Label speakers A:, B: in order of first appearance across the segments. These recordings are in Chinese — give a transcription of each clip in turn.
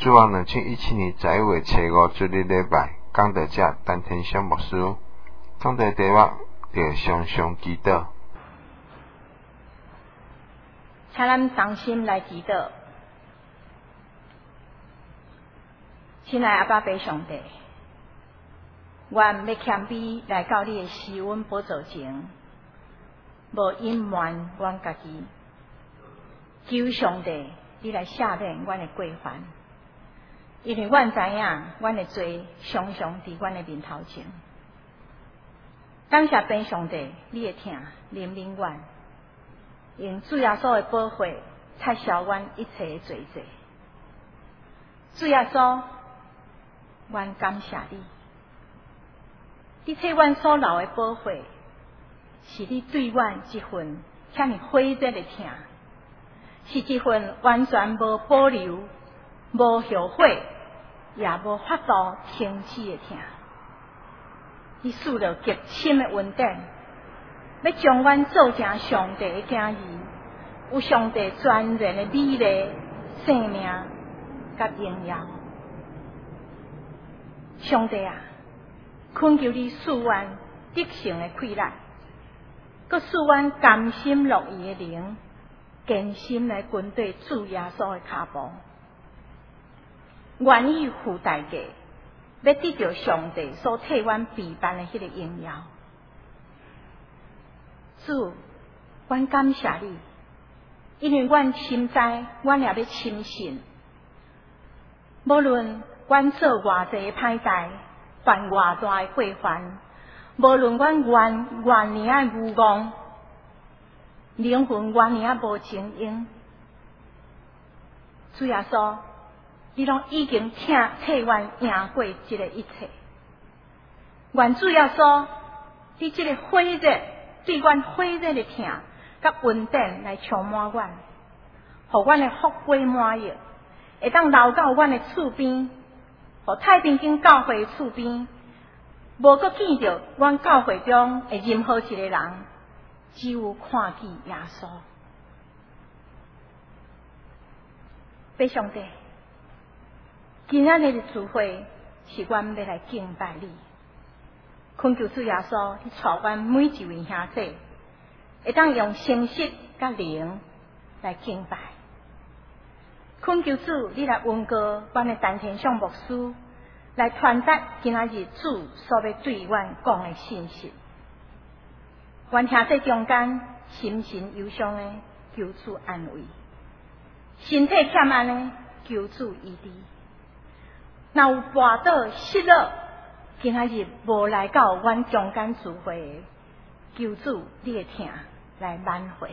A: 主望2017年11月初5主日礼拜，讲道者陈天祥牧师，讲道题目着常常祈祷。
B: 请咱同心来祈祷。亲爱阿爸爸上帝，愿要谦卑来到你的施恩宝座前，无隐瞒阮家己，求上帝你来赦免阮的过犯，因为阮知影阮的罪常常伫阮的面头前。感谢天上帝，你的疼怜悯阮，用主耶稣的保护擦消阮一切的罪债。主耶稣，阮感谢你，你替阮所流的保护，是你对阮一份遐尼火热的疼，是一份完全无保留、无后悔，也无法度停止的疼。你赐了极深的恩典，要将阮做成上帝的囝儿，有上帝全然的美丽、生命甲荣耀。上帝啊，恳求你赐阮得胜的气力，搁赐阮甘心乐意的灵，坚心来跟对主耶稣的脚步，愿意付代价，要得到上帝所替阮备办的迄个荣耀。主，阮感谢你，因为阮深知阮也要深信，无论阮做偌济歹代，犯偌大的过犯，无论阮偌尔啊愚妄，灵魂偌尔啊无情用，主耶稣，你拢已经替阮赢过这个一切。愿主耶稣，你这个火热对阮火热的疼，甲恩典来充满阮，互阮的福杯满溢，会当流到阮的厝边，互太平间教会的厝边，无搁见着阮教会中的任何一个人，只有看见耶稣。父上帝，今仔日的聚会是阮要来敬拜你，恳求主耶稣，你带阮每一位兄弟，会当用诚实甲灵来敬拜。恳求主，你来恩膏阮的陈天祥牧师，来传达今仔日主所要对阮讲的信息。阮兄弟中间心神忧伤的，求主安慰；身体欠安的，求主医治。若有跋倒失落，今仔日无来到阮中间聚会，求主你的疼来挽回。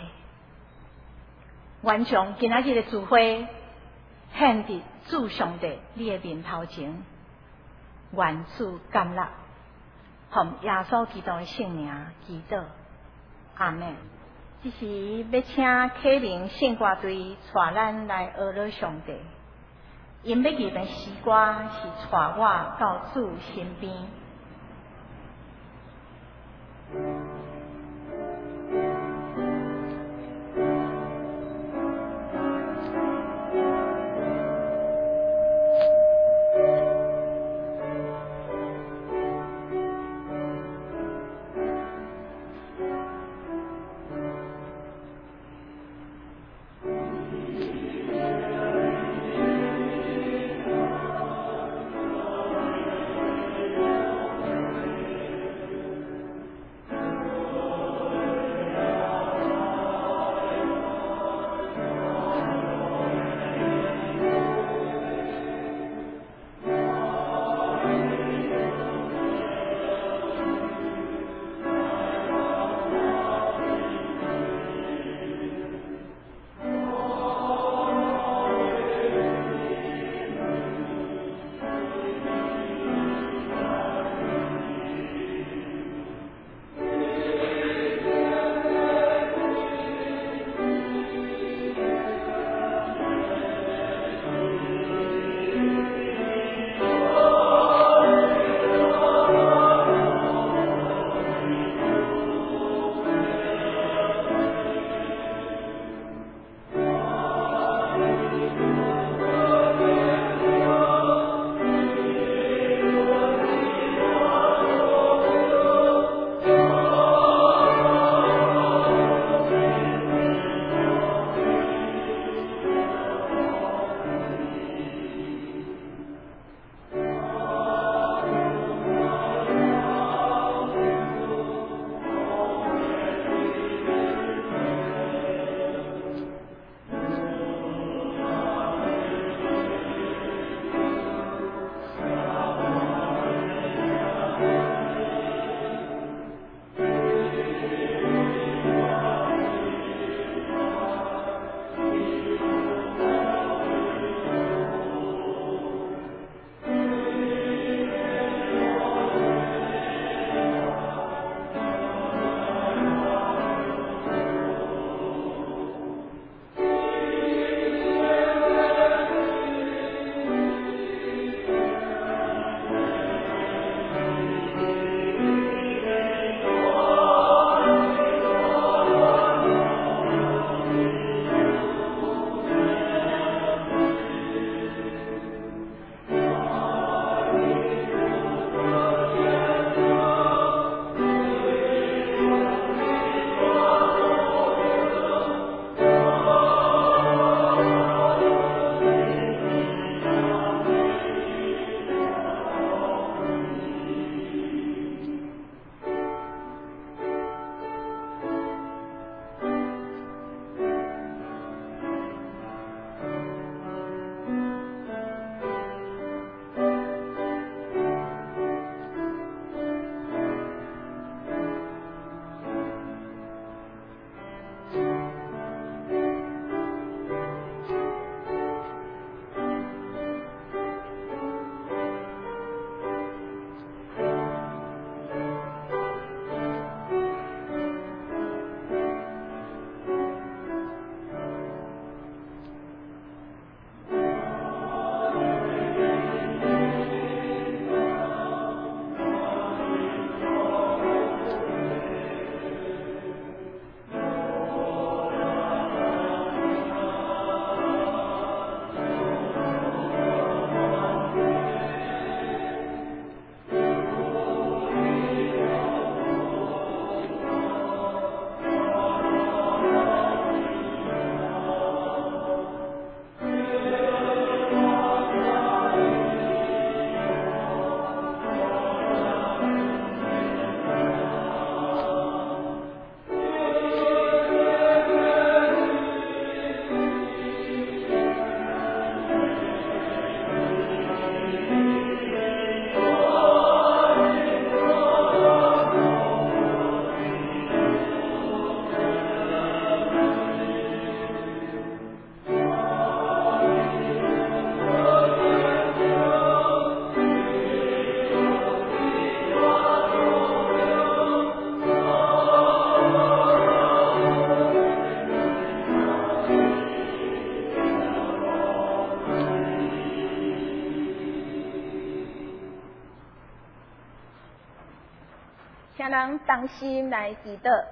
B: 愿将今仔日的聚会献伫主上帝你的面头前，愿主甘纳，奉耶稣基督的圣名祈祷，阿门。这是要请启明圣歌队带咱来学了上帝，因要记的诗歌是带我到主身边。 请人同心来祈祷。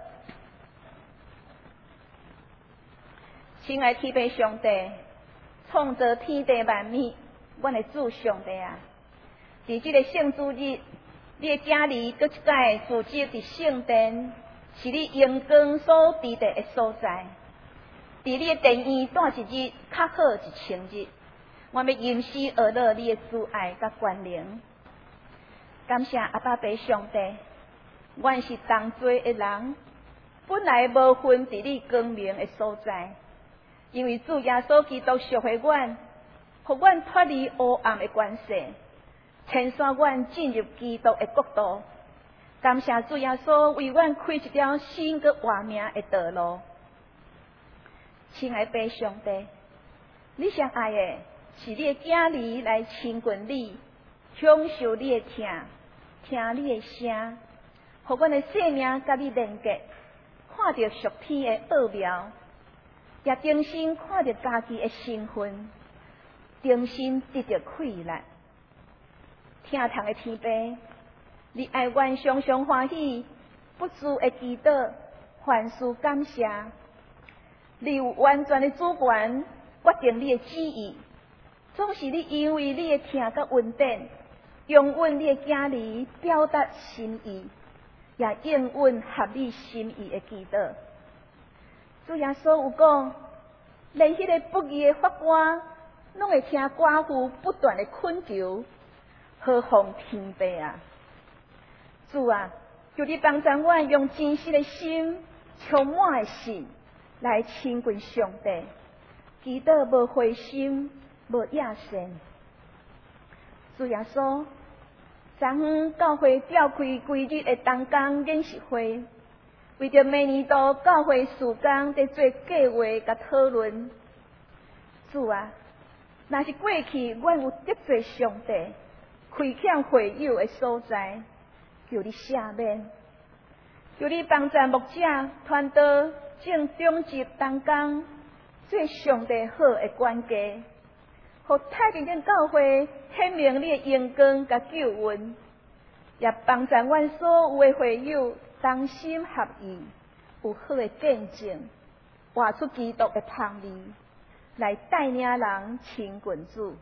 B: 亲爱天父上帝，创造天地万物，阮的主上帝啊！伫即个圣主日，你的子儿搁一摆组织伫圣殿，是你阳光所伫地的所在。伫你的殿院待一日，较好1,000日。我要吟诗学乐你的慈爱甲关联。感谢阿爸爸上帝，阮是同罪的人，本来无分伫你光明的所在。因为主耶稣基督赎回阮，互阮脱离黑暗的关系，牵线阮进入基督的国度。感谢主耶稣为阮开一条新个活命的道路。亲爱的上帝，你上爱的是你的子儿来亲近你，享受你的听你的声，互阮的生命甲你连结，看到属天的奥妙。也重新看到家己的身份，重新得到快乐。听堂的天父，你爱阮常常欢喜，不住的祈祷，凡事感谢。你有完全的主权，决定你的旨意。总是你因为你的听甲稳定，永允你的子儿表达心意，也应允合你心意的祈祷。主耶稣有讲，连迄个不义的法官，拢会听寡妇不断的恳求，何况天父啊！主啊，求你帮助阮用真实的心、充满的信来亲近上帝，祈祷无灰心、无野心。主耶稣，昨昏教会召开规日的同工演习会。为着明年度教会事工在做计划甲讨论，主啊，若是过去阮有得罪上帝、亏欠会友的所在，求你赦免，求你帮助牧者团队正中集同工，做上帝好的管家，互太平间教会显明你的阳光甲救恩，也帮助阮所有的会友。同心合意，有好的见证，活出基督的香味，来带领人亲近主。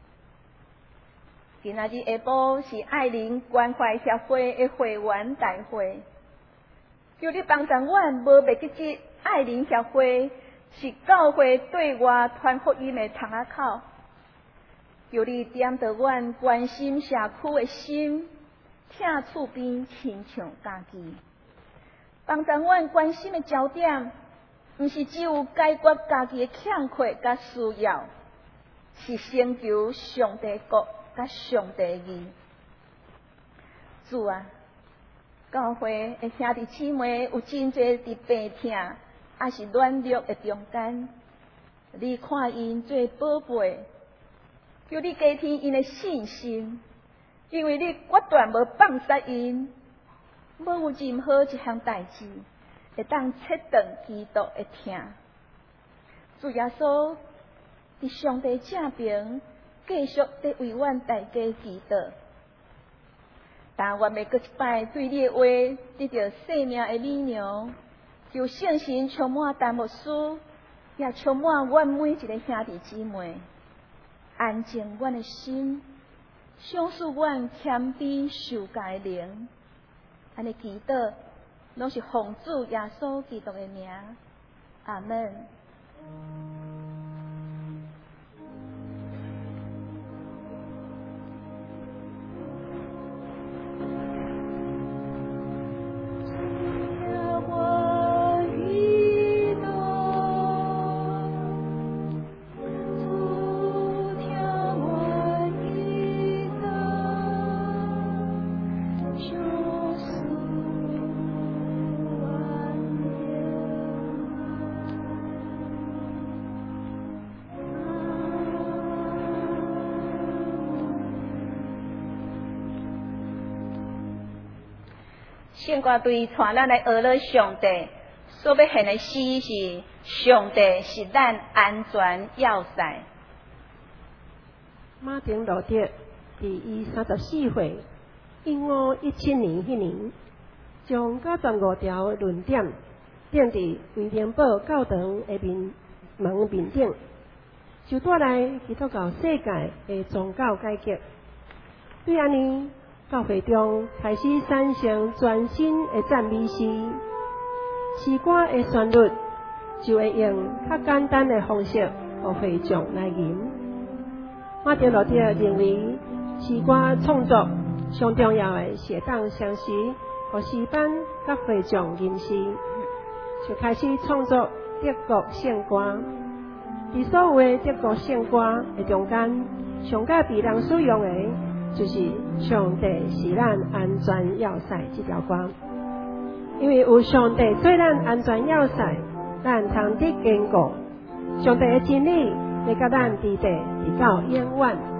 B: 今仔日下晡是爱灵关怀协会的会员大会，求你帮助阮无袂记这爱灵协会是教会对外传福音的窗仔口，求你点着阮关心社区的心，疼厝边亲像家己。帮助阮关心的焦点，毋是只有解决家己的欠缺甲需要，是成就上帝国甲上帝义。主啊，教会的兄弟姊妹有真侪伫病痛，也是软弱的中间，你看因做宝贝，求你加添因的信心，因为你决断无放杀因。无有任何一项代志会当切断基督的听。主耶稣伫上帝正边，继续伫为阮大家祈祷。但我要搁一摆对你的话得到生命的力量，求圣神充满陈牧师，也充满阮每一个兄弟姊妹，安静阮的心，相信阮谦卑受教的灵。安尼祈祷，拢是奉主耶稣基督的名，阿门。圣歌队带咱来学了上帝所要献的诗是：上帝是咱安全要塞。
C: 马丁路德第34岁，1517年迄年， 将95条论点钉伫威廉堡教堂的门面顶，就带来基督教世界的宗教改革。对安尼，教会中开始产生全新的赞美诗，诗歌的旋律就会用较简单的方式，互会众来吟。马丁路德认为，诗歌创作上重要的是当相识，互诗班甲会众认识，就开始创作德国圣歌。伫所有的德国圣歌的中间，上较被人使用的，就是《上帝是咱安全要塞》这条歌。因为有上帝做咱安全要塞，咱通得坚固。上帝的真理会甲咱伫地直到永远。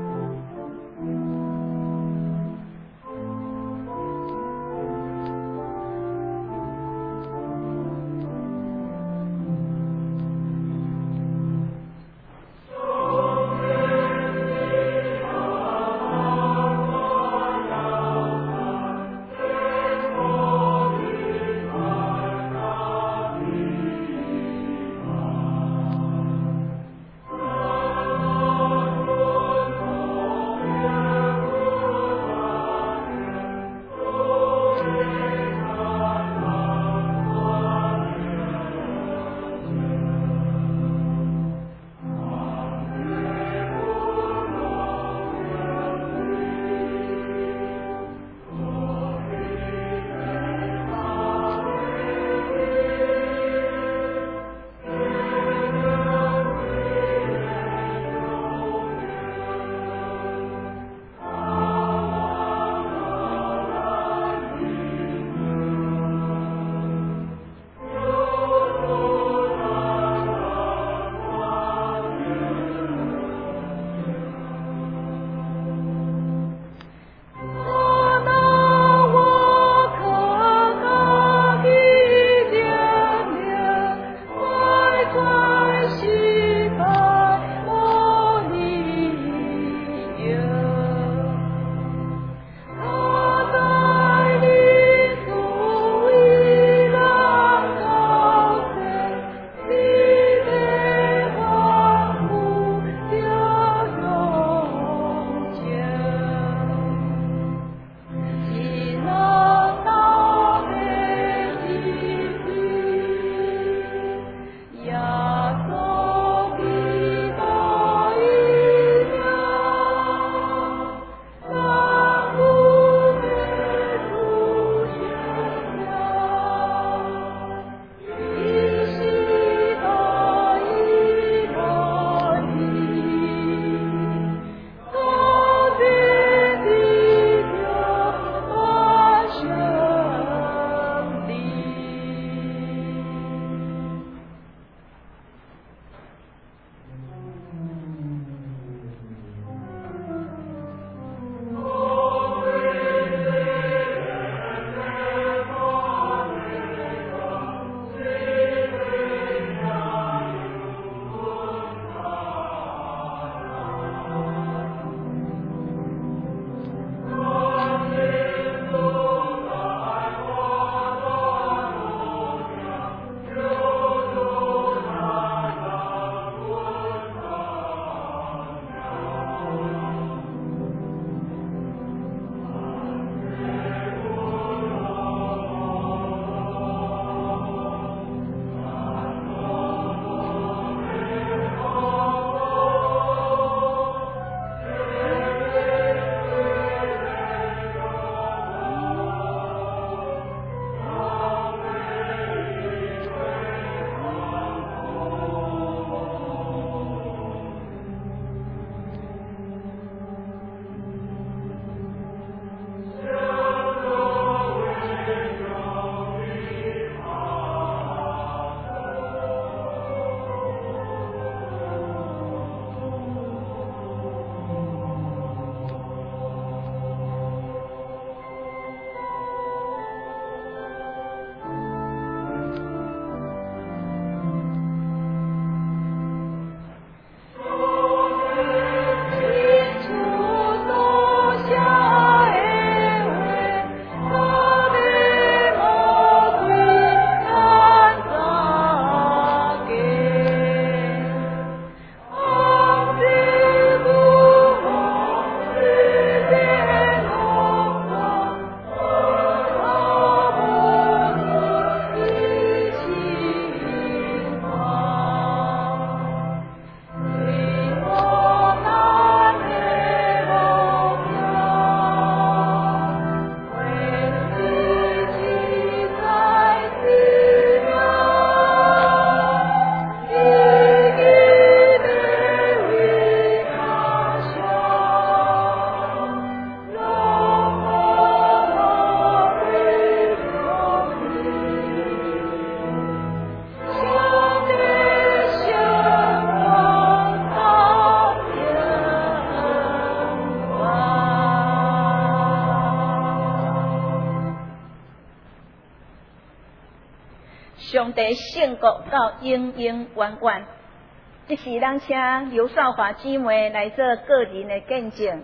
B: 上帝圣国到永永远远。这是咱请刘少华姊妹来做个人的见证。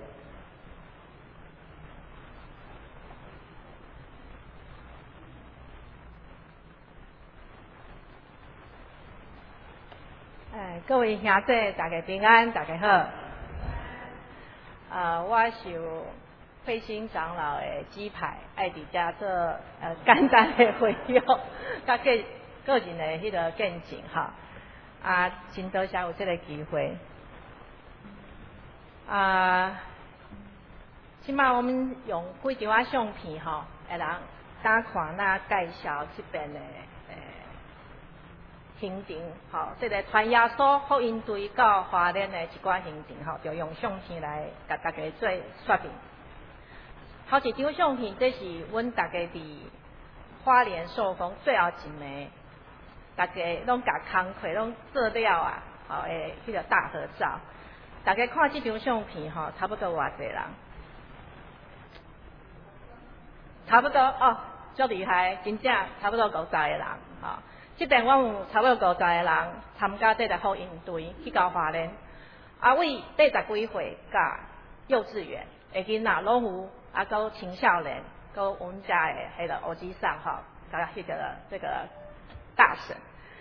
D: 各位兄弟，大家平安，大家好。我受慧心长老的指派，爱伫遮做简单的会友，甲个人的迄个见证哈。真多谢有这个机会。即摆我们用几张相片吼，会人打看那介绍这边的行程吼，这个传耶稣福音队到花莲的一寡行程吼，就用相片来甲大家做说明。头一张相片，这是阮大家伫花莲寿丰最后一暝，大家拢甲工课拢做了吼诶，迄个大合照。大家看这张相片吼，差不多偌济人，差不多哦，足厉害，真正差不多50个人吼。这边我有差不多50个人参加这个福音队去到花莲，为80几岁甲幼稚园的囡仔拢有，到青少年，到我们家的迄个欧吉桑吼，甲迄个这个大神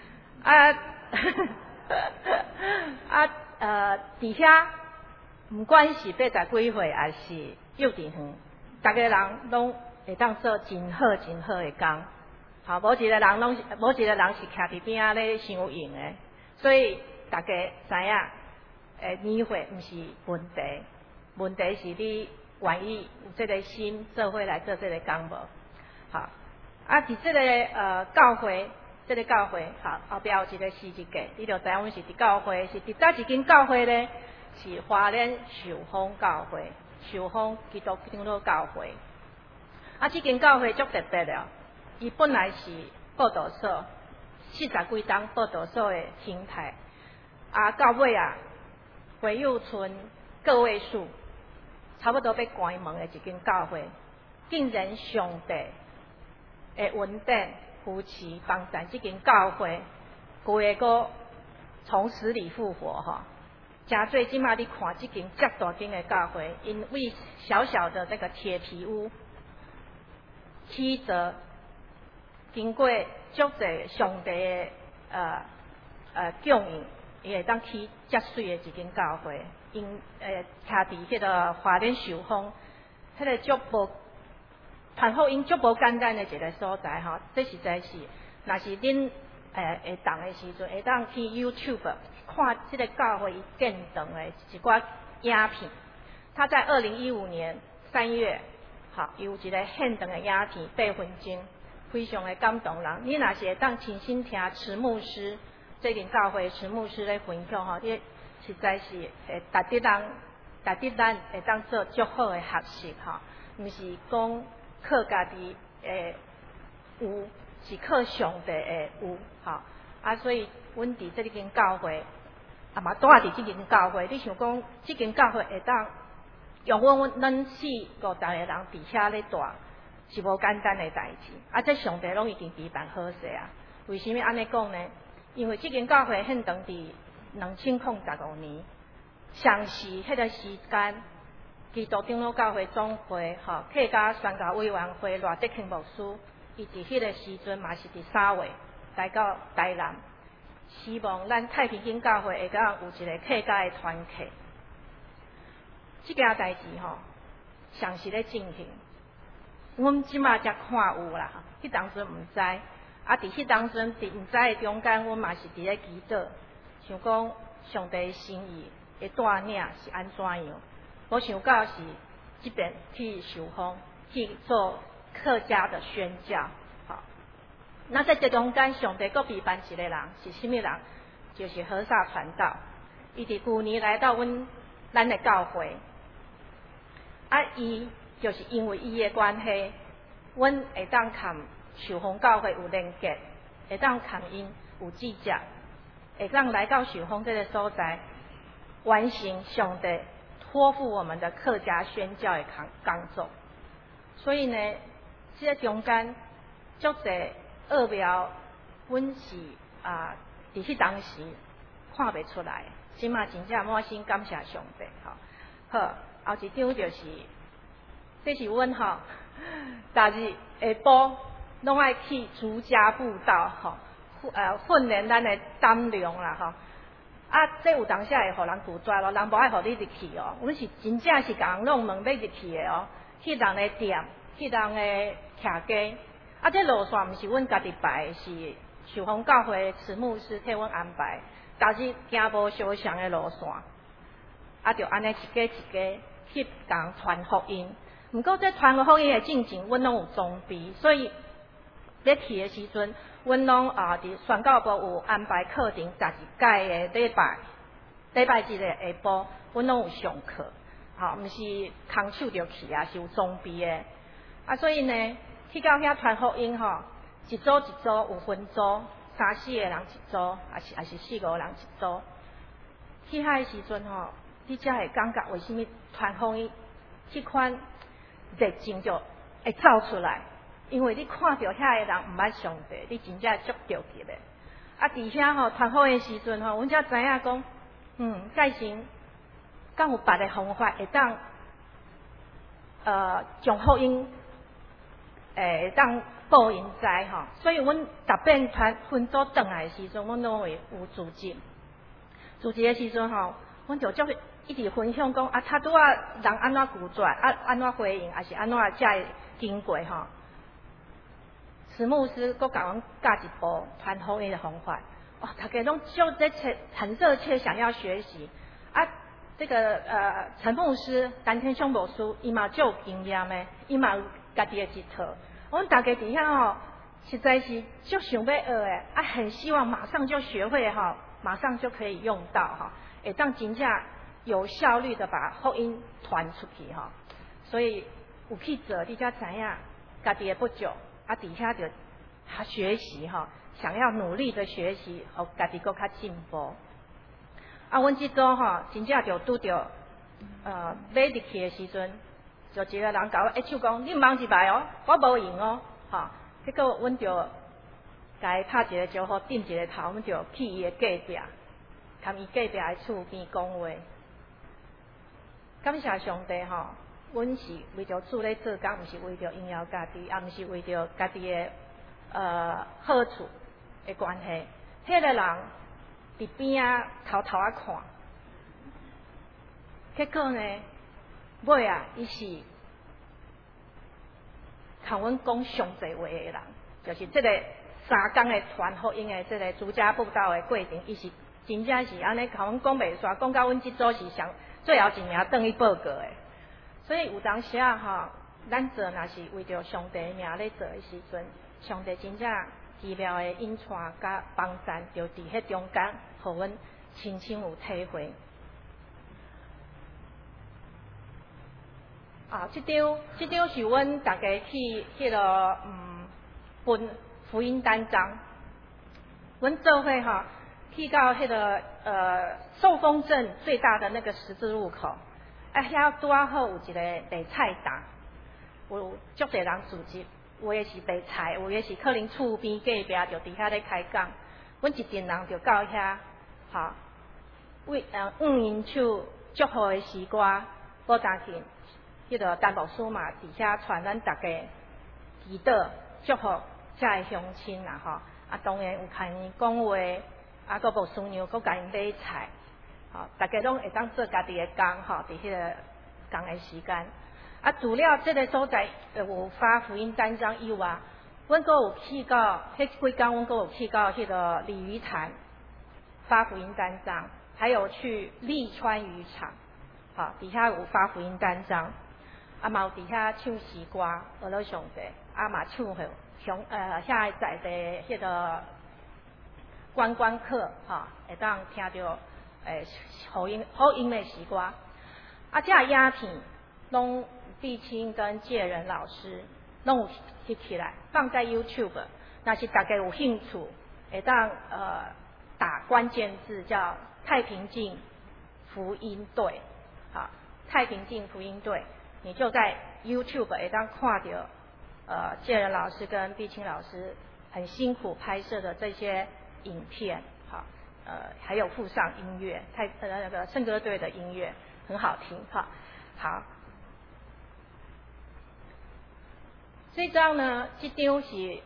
D: 伫遐不管是80几岁还是幼稚园，大家人拢会当做真好真好的工。好，无一个人是徛伫边咧伤用的，所以大家知影，年岁毋是问题，问题是你愿意有这个心做伙来做这个工无？好，伫这个教会，好后壁有一个时日价，你就知影阮是伫教会，是伫叨一间教会咧？是花莲寿丰教会，寿丰基督长老教会。这间教会足特别了。伊本来是报道所，40几档报道所的形态，到尾会友村个位数，差不多要关门的一间教会，竟然上帝的恩典扶持帮助这间教会，规个从死里复活哈。真最即马你看这间遮大间的教会，因为小小的这个铁皮屋，曲折。经过足侪上帝的供应，伊会当起遮水的一间教会，因徛伫迄个花莲寿丰，迄个足无传福音足无简单的一个所在吼。这实在是，若是恁会当的时阵，会当去 YouTube 看这个教会伊建堂的一寡影片。他在2015年3月，好有一个现场的影片8分钟。非常的感动人，你若是会当亲身听池牧师最近教会池牧师咧分享吼，你实在是会值得咱会当做足好的学习吼，毋是讲靠家己的有，是靠上帝的有吼。所以阮伫这间教会，嘛住伫这间教会，你想讲这间教会会当用咱40-50个人伫遐咧住。是无简单的代志，这上帝拢已经备办好势啊。为什么安尼讲呢？因为这间教会现当伫2015年，上时迄个时间，基督长老教会总会客家宣教委员会赖德庆牧师，伊伫迄个时阵嘛是伫3月来到台南，希望咱太平间教会会当有一个客家的团契。这件代志上时咧进行。阮即马才看有啦，迄当时毋知，伫迄当时伫毋知的中间，阮嘛是伫咧祈祷，想讲上帝的心意的带领是安怎样？我想到是即边去寿丰去做客家的宣教，那在这中间，上帝阁备办一个人，是甚物人？就是和萨传道，伊伫旧年来到咱的教会，伊。就是因为伊的关系，阮会当含寿丰教会有连结，会当含因有记者，会当来到寿丰这个所在，完成上帝托付我们的客家宣教的工作。所以呢，这个中间足侪奥妙阮是伫迄当时看袂出来，即马真正满心感谢上帝吼。好，后一张就是，这是阮吼，逐日下晡拢爱去竹家步道吼，训练咱的胆量啦吼。这有当时会互人拒绝咯，人无爱互你入去哦。阮是真正是甲人弄问要入去的哦，去人的店，去人的徛街。这路线毋是阮家己排，是寿丰教会慈牧师替阮安排，逐日行无相像的路线，就安尼一家一家去甲人传福音。毋过这传福音的进程，阮拢有装备，所以咧去的时阵，阮拢伫宣教部有安排课程，12届的礼拜日的下晡，阮拢有上课，毋是空手就去啊，是有装备的。所以呢，去到遐传福音一组一组有分组，3、4个人一组，还是4、5个人一组。去遐的时阵你才会感觉为什么传福音迄款热情就会走出来。因为你看到遐个人毋捌上帝，你真正足着急的。伫遐传福音的时阵阮才知影讲，介神敢有别个方法会当将福音会当报因知所以阮逐遍分组转来的时阵，阮拢会有组织。组织的时阵阮就一直分享讲拄人安怎拒绝，安怎回应，还是安怎才会经过慈牧师佫甲阮教一部传福音的方法，大家拢很热切想要学习。这个陈牧师、丹天兄牧师，伊嘛足有经验的，伊嘛有家己的一套。阮大家伫遐实在是足想要学的，很希望马上就学会马上就可以用到会当真正有效率的把福音传出去所以有去做，你才知影家己的不足。底下就学习想要努力的学习，互家己更较进步。阮这组真正就拄着要入去的时阵，就一个人甲我手讲，你忙一摆哦，我无用结果阮就甲伊拍一个招呼，点一个头，阮就去伊的隔壁，踮伊隔壁的厝边讲话。感谢上帝阮是为着主咧做工，毋是为着荣耀家己，也毋是为着家己的好处的关系。迄个人伫边偷偷看，结果呢，尾伊是向阮讲上侪话的人，就是这个3天的传福音的这个竹家布道的过程，伊是真正是安尼向阮讲袂煞，讲到阮这组是上最后一名转去报告的。所以有当时咱做若是为着上帝名咧做的时阵，上帝真正奇妙的引带甲帮助，就伫迄中间，互阮亲身有体会。这张是阮大家去迄个分福音单张，阮做伙去到迄个寿丰镇最大的那个十字路口。遐拄好有一个卖菜档，有足侪人聚集，有的是卖菜，有的是可能厝边隔壁就伫遐咧开讲。阮一群人就到遐，为因手祝福的诗歌，报当天，迄个丹牧师嘛伫遐传咱大家祈祷祝福遮的乡亲啦当然有看伊讲话，佫无孙娘佫甲因买菜。大家拢会当做家己的工伫迄个工的时间。除了这个所在有发福音单张以外，阮佫有去到迄几工，阮佫有去到迄个鲤鱼潭发福音单张，还有去利川渔场，底下有发福音单张，嘛有底下唱诗歌，学了上帝，嘛唱互遐在地迄个观光客会当听到。好音的诗歌，这影片拢碧清跟介仁老师拢有翕起来，放在 YouTube。若是大家有兴趣，会当打关键字叫太平径福音队，太平径福音队，你就在 YouTube 会当看到介仁老师跟碧清老师很辛苦拍摄的这些影片，好，还有附上音乐，那个圣歌队的音乐很好听，好。这张呢，这张是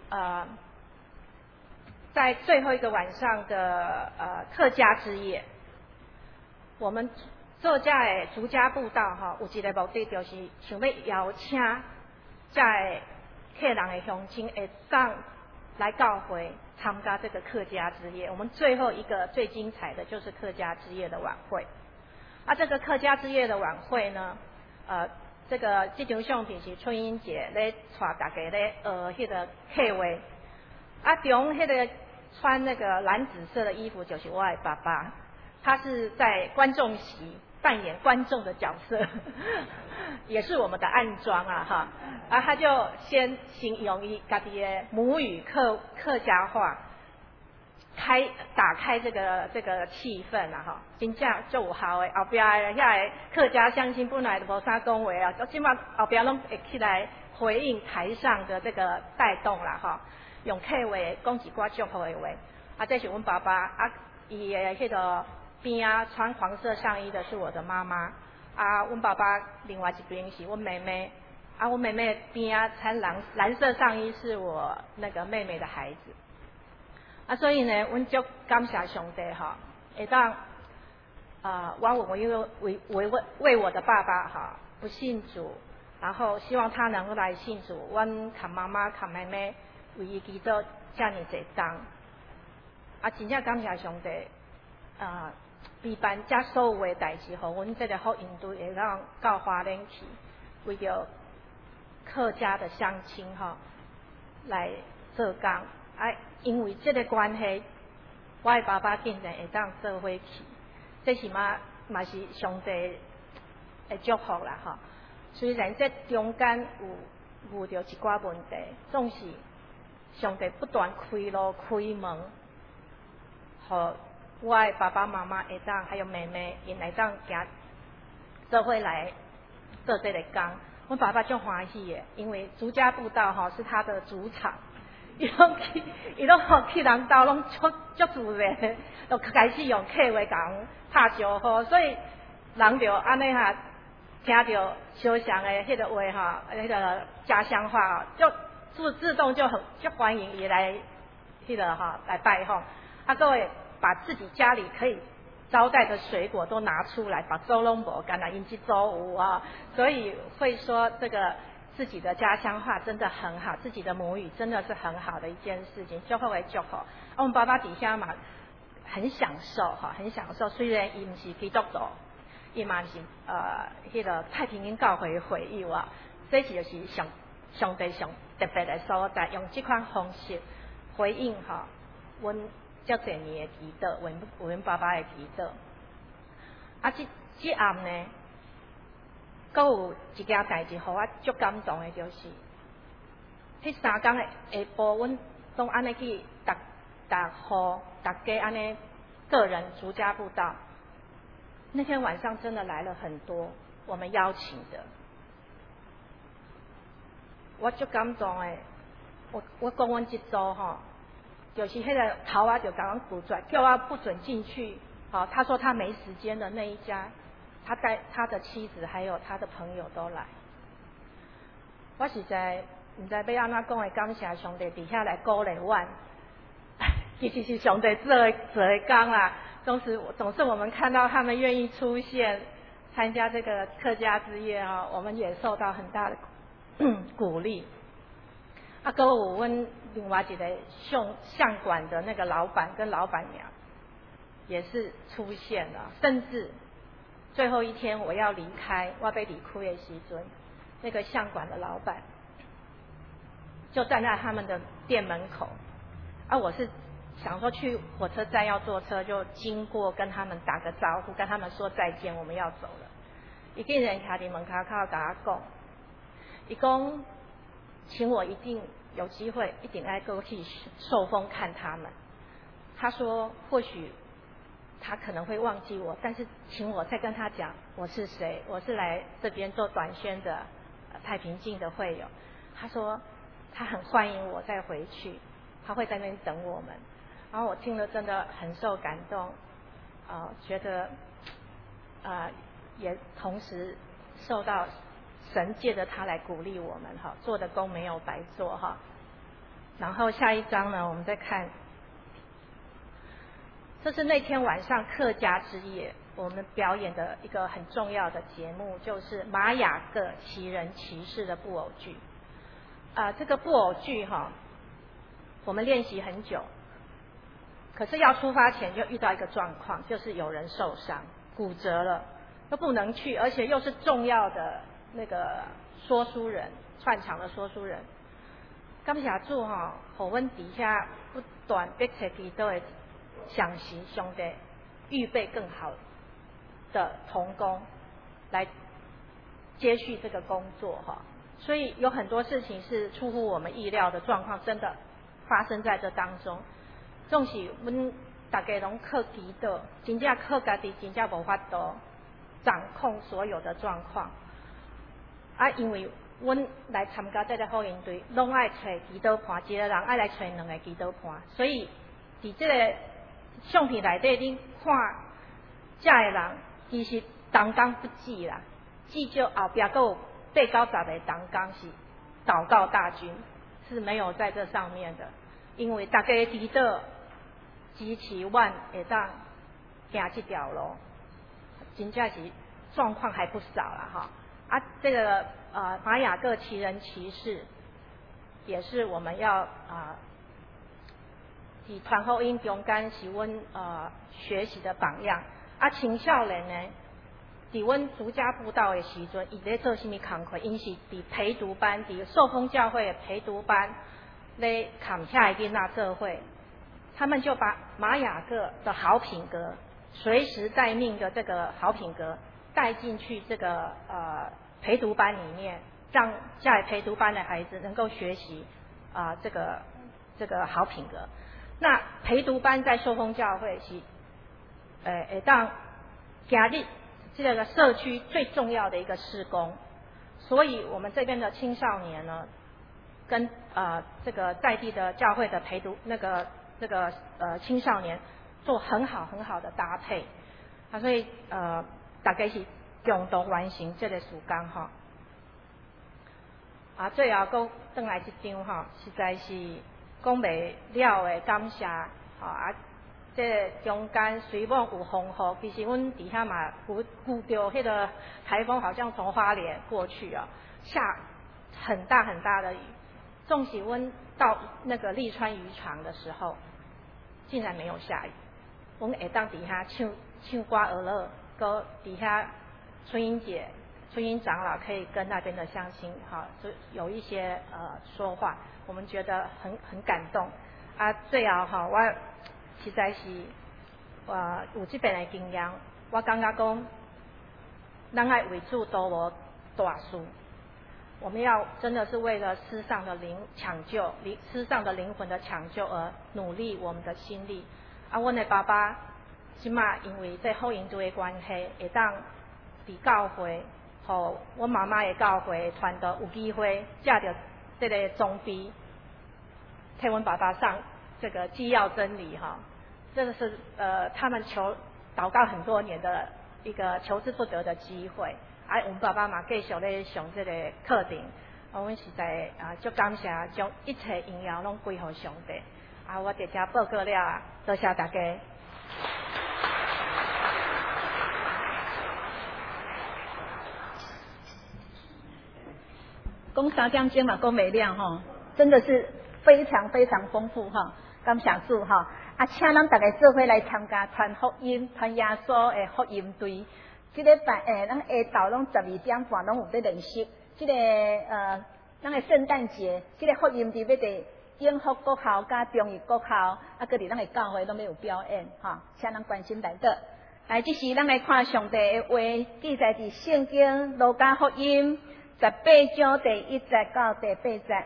D: 在最后一个晚上的客家之夜，我们做这的逐家步道有一个目的就是想要邀请在客人的乡亲会当来教会参加这个客家之夜。我们最后一个最精彩的就是客家之夜的晚会。这个客家之夜的晚会呢，这张相片是春英姐咧带大家咧迄个客话。中迄个穿那个蓝紫色的衣服就是我的爸爸，他是在观众席扮演观众的角色，也是我们的暗装他就先形容家己的母语客家话，打开这个气氛真正就有效的。后边的遐个客家乡亲本来就无啥讲话即马后边拢会起来回应台上的这个带动用客话讲一寡祝福的话。这是阮爸爸伊的迄个边穿黄色上衣的是我的妈妈阮爸爸另外一边是阮妹妹阮妹妹边穿蓝色上衣是我那个妹妹的孩子所以呢，阮就感谢上帝会当我为我的爸爸不信主，然后希望他能够来信主，阮看妈妈看妹妹为伊祈祷这么侪天真正感谢上帝陪伴这所有的代志，互阮这个福音队会当到花莲去，为着客家的乡亲来做工因为这个关系，我的爸爸竟然会当做伙去，这是嘛是上帝的祝福啦虽然这中间有遇到一寡问题，总是上帝不断开路开门，互我的爸爸妈妈会当还有妹妹因会当行做伙来做这个工。我爸爸就欢喜的，因为逐家步道是他的主场，伊拢去人家拢足自然，就开始用客话讲拍招呼，所以人就安尼听到小祥的迄个话迄个家乡话就自动就欢迎伊来迄个来拜访各位把自己家里可以招待的水果都拿出来，把周拢无干因去周无所以会说这个自己的家乡话真的很好，自己的母语真的是很好的一件事情，就会祝福。我们爸爸底下嘛很享受很享受，虽然伊不是基督徒，伊嘛是迄个太平间教会回忆这就是上帝上特别的所在，用这款方式回应阮遮侪年的祈祷，阮爸爸的祈祷。这暗呢，阁有一件代志，互我足感动的，就是迄3天的下晡，阮拢安尼去逐家安尼个人逐家布道。那天晚上真的来了很多我们邀请的，我足感动的。我讲阮这组就是迄个头就甲阮鼓出来，叫我不准进去。他说他没时间的那一家，他带他的妻子还有他的朋友都来。我实在唔知要安怎讲的，感谢上帝底下来鼓励阮。其实是上帝做的工啦，总是我们看到他们愿意出现参加这个客家之夜我们也受到很大的鼓励。还有阮另外一个相馆的那个老板跟老板娘也是出现了，甚至最后一天我要离开的时阵，那个相馆的老板就站在他们的店门口我是想说去火车站要坐车，就经过跟他们打个招呼，跟他们说再见，我们要走了。一个人徛伫门口跟他讲，伊讲请我一定有机会一定来过去受封看他们。他说或许他可能会忘记我，但是请我再跟他讲我是谁，我是来这边做短宣的太平径的会友。他说他很欢迎我再回去， 他会在那边等我们。然后我听了真的很受感动，觉得也同时受到神借着他来鼓励我们哈，做的工没有白做哈。然后下一章呢，我们再看，这是那天晚上客家之夜，我们表演的一个很重要的节目，就是玛雅各奇人奇事的布偶剧。这个布偶剧哈，我们练习很久，可是要出发前就遇到一个状况，就是有人受伤骨折了，都不能去，而且又是重要的那个说书人，串场的说书人。感谢主哈，互阮底下不断逼切基督的赏识上帝预备更好的同工来接续这个工作哈。所以有很多事情是出乎我们意料的状况，真的发生在这当中。总是阮大家拢靠基督，真正靠家己，真正无法度掌控所有的状况。因为阮来参加这个福音队，拢爱找基督伴，一个人爱来找两个基督伴，所以伫这个相片内底，恁看这个人其实同工不止啦，至少后壁还有8-90个同工是祷告大军，是没有在这上面的，因为大家基督支持阮会当行这条路，真正是状况还不少啦哈。这个玛雅各奇人奇事，也是我们要伫传福音中间是阮学习的榜样。青少年呢，伫阮逐家布道的时阵，伊咧做什么工课？因是伫陪读班，伫受封教会的陪读班咧看遐的囡仔做伙，他们就把玛雅各的好品格，随时待命的这个好品格带进去这个陪读班里面，让在陪读班的孩子能够学习这个好品格。那陪读班在受封教会是会当今日这个社区最重要的一个事工，所以我们这边的青少年呢，跟这个在地的教会的陪读这个青少年做很好的搭配，所以大概是共同完成这个事工哈。最后搁转来一张哈，实在是讲袂了的感谢这中间虽然有风雨，其实阮底下嘛遇到迄个台风，好像从花莲过去下很大的雨。纵使阮到那个立川渔场的时候，竟然没有下雨。阮会当底下唱歌儿乐，搁底下春英姐、春英长老可以跟那边的乡亲就有一些说话，我们觉得很感动。最后我实在是有这边的经验，我感觉讲，咱爱为主多无大事，我们要真的是为了世上的世上的灵魂的抢救而努力我们的心力。阮的爸爸现在因为这福音队的关系，会当伫教会，互阮妈妈的教会传道有机会借着这个装备，替阮爸爸上这个基要真理这个是他们祷告很多年的一个求之不得的机会。我们爸爸嘛继续咧上这个课程，我们实在足感谢，将一切荣耀拢归乎上帝。我在这报告了，多谢大家。
B: 讲3点钟嘛，讲袂了真的是非常丰富感谢主请咱大家做伙来参加传福音、传耶稣的福音队。这个咱下昼拢12点半拢有在练习。这个咱的圣诞节，这个福音队要伫永福国校加中义国校，搁伫咱的教会拢要有表演请咱关心来到。来，这是咱来看上帝的话，记载伫圣经路加福音18章第1节到第8节。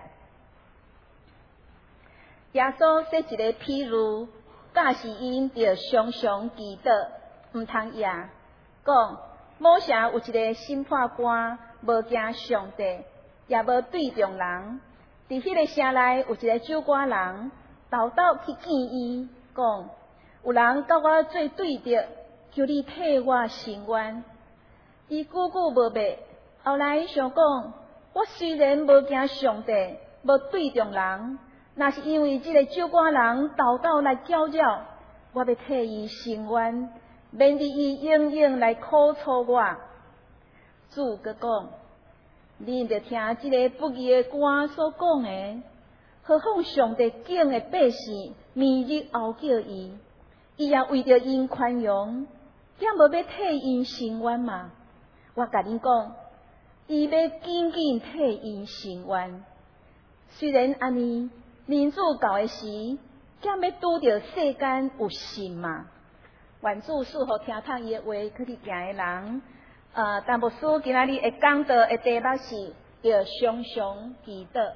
B: 耶稣说一个譬喻，教士因着常常祈祷，毋通夜，讲某城有一个审判官，无惊上帝，也无对重人。伫迄个城内有一个酒馆人， 豆豆去见伊，讲有人甲我做对着，求你替我伸冤。伊久久无灭，后来想讲，我虽然无惊上帝，无对中人，若是因为这个酒馆人豆豆来搅扰，我要替伊伸冤，免得伊永远来苦楚我。主佮讲，恁着听这个不义的官所讲的，何况上帝敬的百姓，每日熬叫伊，伊也为着因宽容，也无要替因伸冤嘛。我甲恁讲，伊要紧紧替因伸冤。虽然安尼，民主到的时，也要拄着世间有信嘛。愿主赐互听透伊的话去去行的人。但牧师今仔日会讲到的题目是要常常祈祷。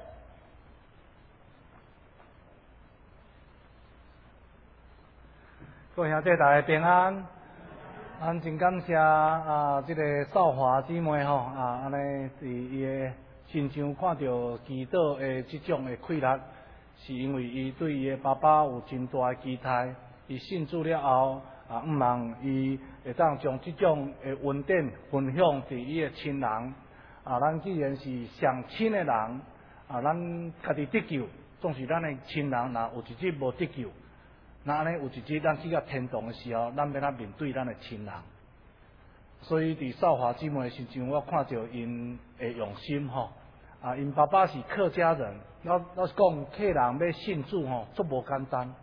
E: 各位兄弟，大家平安。咱真感谢这个少华姊妹吼安尼伫伊的身上看到祈祷的这种的快乐，是因为伊对伊的爸爸有真大的期待。伊信主了后毋茫伊会当将这种的恩典分享伫伊的亲人。咱既然是上亲的人，咱家己得救，总是咱的亲人若有一日无得救。那安尼有一日咱去到天堂的时候，咱要面对咱的亲人。所以伫少华姊妹身上，我看到因的用心吼。因爸爸是客家人，老实讲，客人要信主吼，足无简单。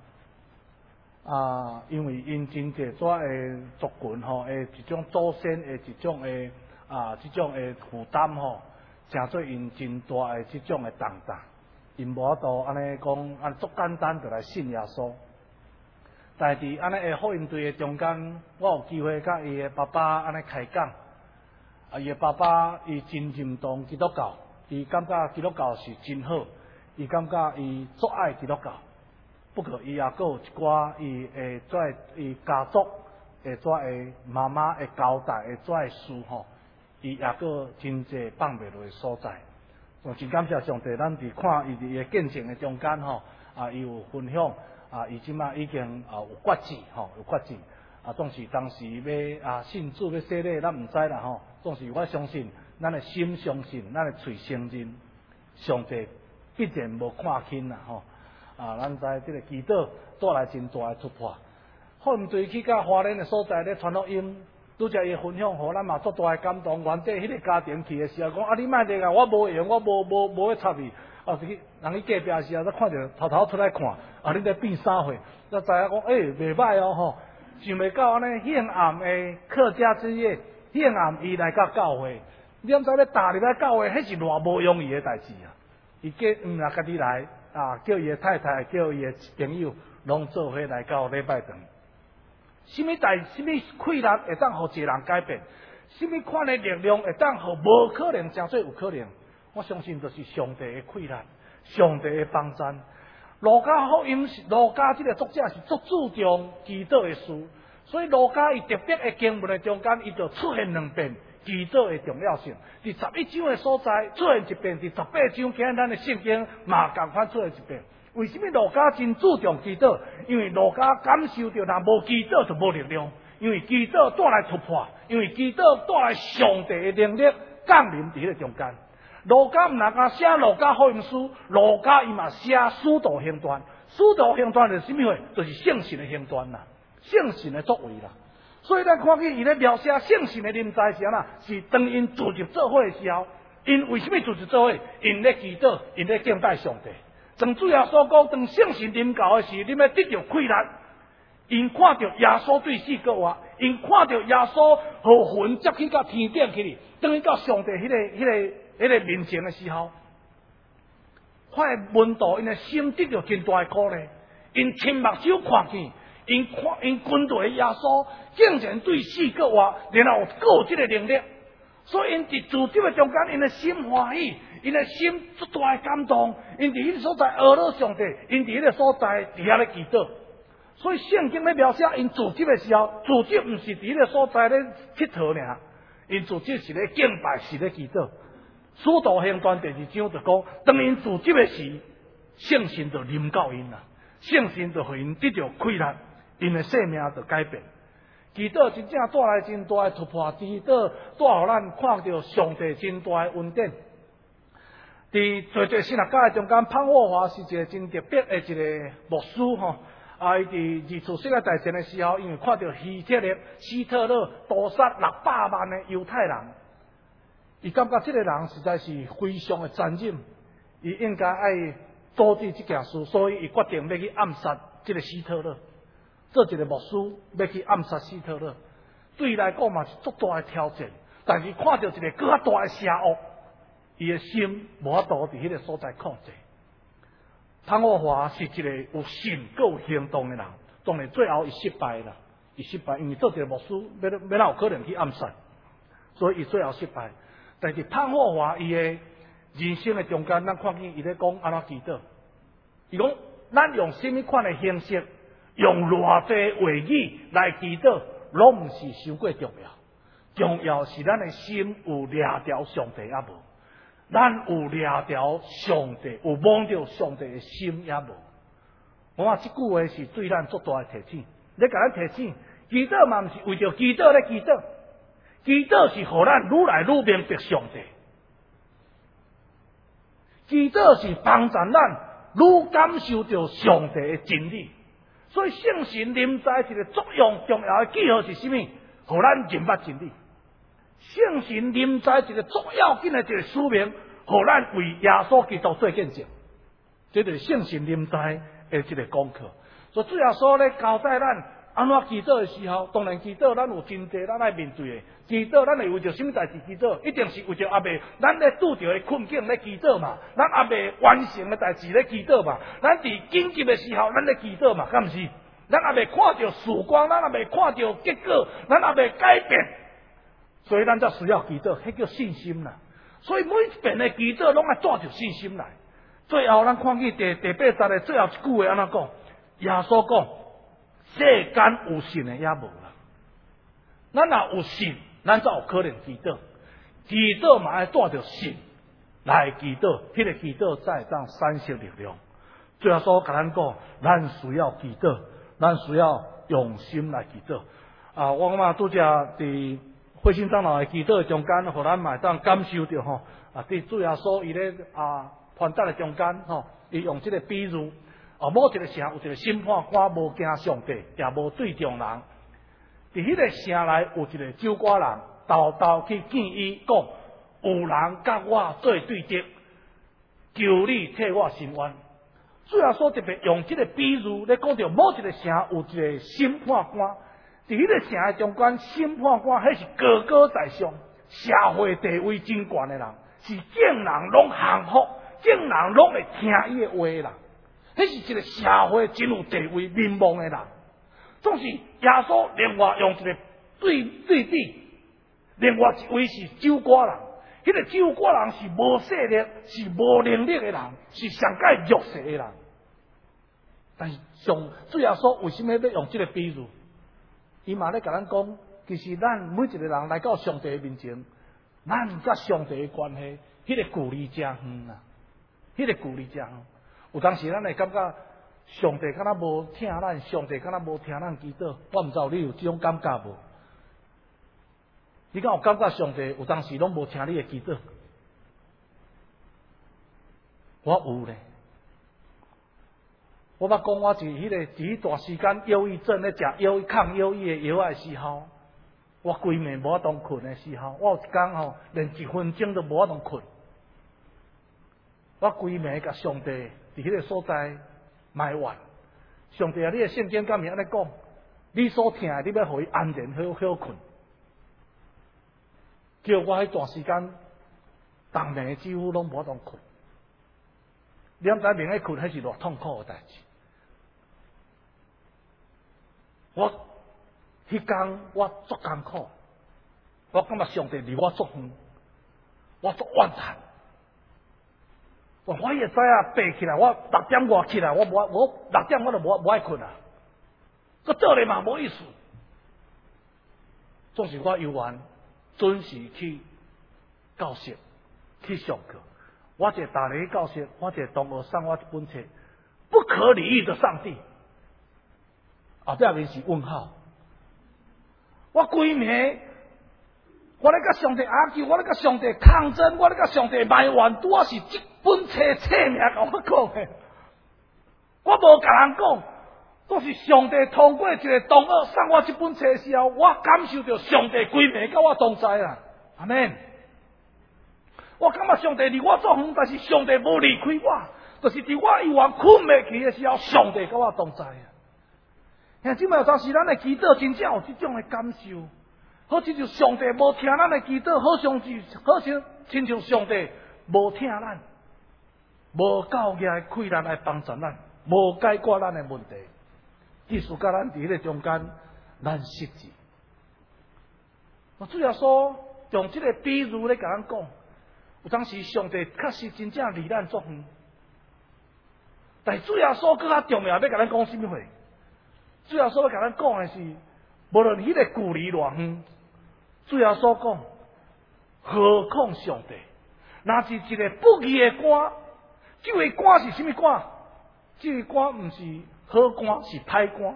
E: 因为因真济遮的族群吼，的一种祖先的一种的这种的负担吼，成做因真大的这种的重担。因无法度安尼讲，足简单就来信耶稣。但是伫安尼个福音队的中间，我有机会甲伊的爸爸安尼开讲。伊的爸爸伊真认同基督教，伊感觉基督教是真好，伊感觉伊足爱基督教。不过伊也阁有一寡伊的伊家族的妈妈的交代的事吼，伊也阁真济放袂落的所在。我真感谢上帝，咱伫看伊伫的见证的中间吼，伊有分享。伊即马已经有决志吼，有决志。总是当时要信主要洗礼，咱毋知啦吼。总是我相信，咱的心相信，咱的嘴承认，上帝必然无看轻啦吼。咱知即个祈祷带来真大的突破。福音队去到花莲的所在咧传福音，拄则伊分享，互咱嘛足大的感动。原底迄个家庭去的时候讲，你莫来啊，我无用，我无要插你。是去人去隔壁的时候，才看着偷偷出来看，你在变啥货？才知影讲，袂歹哦吼，想袂到安尼显暗的客家之夜，显暗伊来到教会，你毋知咧踏入来教会，迄是偌无容易的代志啊！伊毋若家己来叫伊的太太，叫伊的朋友，拢做伙来到礼拜堂。什么快乐会当互一个人改变？什么款的力量会当互无可能成做有可能？我相信就是上帝的快乐，上帝的帮助。路加福音是路加这个作者是足注重祈祷的事，所以路加伊特别的经文的中间，伊就出现2遍祈祷的重要性。伫11章的所在出现1遍，伫18章今日咱的圣经嘛共款出现1遍。为什么路加真注重祈祷？因为路加感受到，若无祈祷就无力量，因为祈祷带来突破，因为祈祷带来上帝的能力降临伫迄个中间。路加毋若讲写路加福音书，路加伊嘛写使徒行传。使徒行传是甚么货？就是圣神的行传啦，圣神的作为啦。所以咱看见伊咧描写圣神的临在时啦，是当因组织做伙的时候，因为什么组织做伙？因咧祈祷，因咧敬拜上帝。当主耶稣讲，当圣神临到的时，你要得到快乐。因看到耶稣对死过活，因看到耶稣和魂接去到天顶去哩，等于到上帝迄个面前的时候，发现门徒因的心得到真大的苦呢。因亲目睭看见，因军队耶稣竟然对死过活，然后有这个能力，所以因伫自己的中间，因的心欢喜，因的心足大的感动，因伫迄个所在学了上帝，因伫迄个所在伫遐咧祈祷。所以圣经咧描写因自己的时候，自己毋是伫迄个所在咧佚佗尔，因自己是咧敬拜，是咧祈祷。使徒行传第2章就讲，当因自己的时，圣神就临到因啦。 圣神就互因得到开力，因的生命就改变。祈祷真正带来真大的突破，祈祷带互咱看到上帝真大的恩典。伫做新学家中间，潘霍华是一个真特别的一个牧师吼。伊伫二次世界大战的时候，因为看到希特勒屠杀600万的犹太人，伊感觉这个人实在是非常的残忍，伊应该爱阻止这件事，所以伊决定要去暗杀这个希特勒。做一个牧师要去暗杀希特勒，对伊来讲嘛是足大的挑战。但是看到一个更加大的邪恶，伊的心无法度伫迄个所在控制。潘霍华是一个有信够行动的人，当然最后伊失败了，因为做一个牧师要哪有可能去暗杀，所以伊最后失败。但是潘霍华伊的人生的中间，咱看见伊咧讲安怎祈祷，伊讲咱用什么款的形式，用偌济话语来祈祷，拢毋是伤过重要，重要是咱的心有掠着上帝也无。咱有掠着上帝，有摸着上帝的心也无。我话这句话是对咱足大的提醒，你甲咱提醒，祈祷嘛毋是为着祈祷咧祈祷，祈祷是互咱愈来愈明白上帝，祈祷是帮助咱愈感受到上帝的真理。所以圣神临在一个作用重要的记号是什么？互咱认捌真理。圣神临在一个足要紧的一个使命，互咱为耶稣基督做见证。这就是圣神临在的一个功课。所以主耶稣咧交代咱安怎祈祷的时候，当然祈祷咱有真济咱爱面对的。祈祷咱会为着什么代志祈祷？一定是为着阿未咱咧拄着的困境咧祈祷嘛，咱阿未完成的代志咧祈祷嘛，咱伫紧急的时候咱咧祈祷嘛，敢毋是？咱阿未看到曙光，咱阿未看到结果，咱阿未改变。所以咱才需要祈祷，迄叫信心啦。所以每一遍的祈祷拢爱带着信心来。最后咱看见第8节的最后一句话安怎讲？耶稣讲：世间有信的也无啦。咱若有信，咱才有可能祈祷。祈祷嘛爱带着信来祈祷，迄个祈祷才会当产生力量。最后所甲咱讲，咱需要祈祷，咱需要用心来祈祷。我感觉拄则伫慧心长老的祈祷中间，互咱嘛会当感受到吼，伫主耶稣伊咧传达的中间吼，伊用这个比喻，某一个城有一个审判官无惊上帝，也无对重人。伫迄个城内有一个酒馆人，偷偷去见伊讲，有人甲我做对敌，求你替我伸冤。主耶稣特别用这个比喻咧讲到某一个城有一个审判官。伫迄个城的中间，审判官迄是高高在上，社会地位真悬的人，是众人拢降服，众人拢会听伊的话的人。迄是一个社会真有地位、名望的人。总是耶稣另外用一个对比，另外一位是酒馆人，迄个酒馆人是无势力、是无能力的人，是上界弱势的人。但是主耶稣为什么要用这个比喻？伊嘛咧甲咱讲，其实咱每一个人来到上帝面前，咱甲上帝的关系，迄个距离真远啊！迄个距离真远。有当时咱会感觉上帝敢若无听咱，上帝敢若无听咱祈祷。我毋知道你有这种感觉无？你敢有感觉上帝有当时拢无听你的祈祷？我有咧。我捌讲，我是迄段时间忧郁症咧食抗忧郁的药的时候，我规暝无法度困的时候，我有一天吼连1分钟都无法度困。我规暝甲上帝伫迄个所在埋怨，上帝啊，你的圣经敢是安尼讲？你所听的，你要互伊安然好困。叫我迄段时间，逐暝几乎拢无法度困。你毋知明仔困，迄是偌痛苦的代志。我迄天我足艰苦，我感觉上帝离我足远，我足怨叹。我会知啊，爬起来，我6点外起来，我6点我就无爱困啊。个倒来嘛无意思。总是我游玩，准时去教室去上课。我一个大日去教室，我一个同学送我一本册，不可理喻的上帝。后壁面是问号。我规暝，我咧甲上帝哀求，我咧甲上帝抗争，我咧甲上帝埋怨，拄啊是这本册册名甲我讲的。我无甲人讲，都是上帝通过一个同学送我这本册的时候，我感受到上帝规暝甲我同在啦。阿们，我感觉上帝离我作远，但是上帝无离开我，就是伫我有缘困袂去的时候，上帝甲我同在啊。现今有当时咱的祈祷真正有这种的感受，好亲像上帝无听咱的祈祷，好像亲像上帝无听咱，无够额的开咱来帮助咱，无解决咱的问题，意思甲咱伫迄个中间，咱失志。我主要说用这个比喻咧，甲咱讲，有当时上帝确实真正离咱足远，但主要说更较重要，要甲咱讲什么话？主要所甲咱讲的是，无论迄个距离偌远，主要所讲，何况上帝？若是一个不义的官，这位官是什么官？这位官毋是好官，是歹官。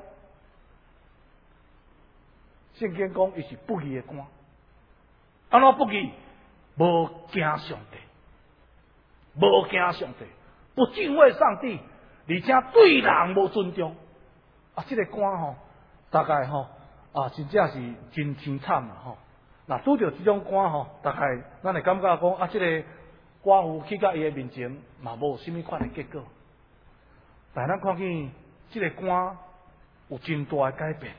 E: 圣经讲伊是不义的官，安怎不义？无惊上帝，无惊上帝，不敬畏上帝，而且对人无尊重。啊，这个官吼，大概吼真正是真凄惨啦吼。若拄着这种官吼，大概咱会感觉讲这个寡妇去到伊的面前，嘛无什么款的结果。但咱看见这个官有真大的改变。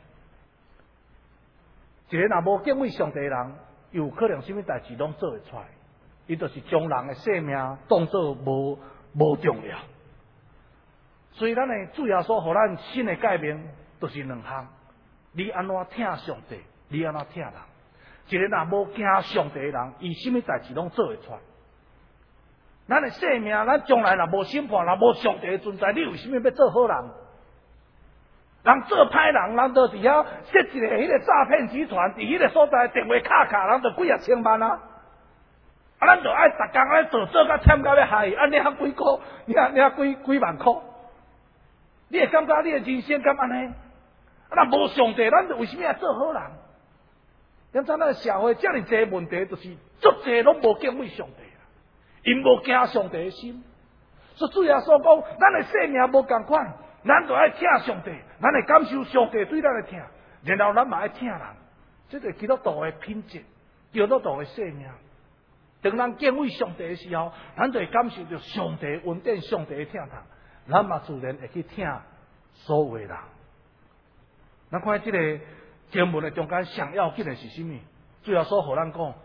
E: 一个若无敬畏上帝的人，有可能什么代志拢做会出来，伊就是将人的性命当作无重要。所以咱的主要所互咱新的改变，就是两项：你安怎听上帝，你安怎听人。一个若无惊上帝的人，伊什么代志拢做会出来。咱的性命，咱将来若无审判，若无上帝的存在，你为什么要做好人？人做歹人，人就伫遐设一个迄个诈骗集团，伫迄个所在电话卡，人就几啊千万啊！啊，咱就爱逐工爱做甲忝到要害，啊，领几箍，领几万箍。你会感觉你的人生敢安尼？啊，若无上帝，咱就为什么要做好人？因咱的社会遮尔济问题，就是足济拢无敬畏上帝啊，因无惊上帝的心。所以主要所讲，咱的性命无共款，咱就爱听上帝，咱会感受上帝对咱的听，然后咱嘛爱听人。这个基督徒的品质，基督徒的性命。当咱敬畏上帝的时候，咱就会感受到上帝恩典、上帝的听堂。咱嘛自然会去听所有的人。咱看这个经文的中间上要紧的是什么？主要所互咱讲，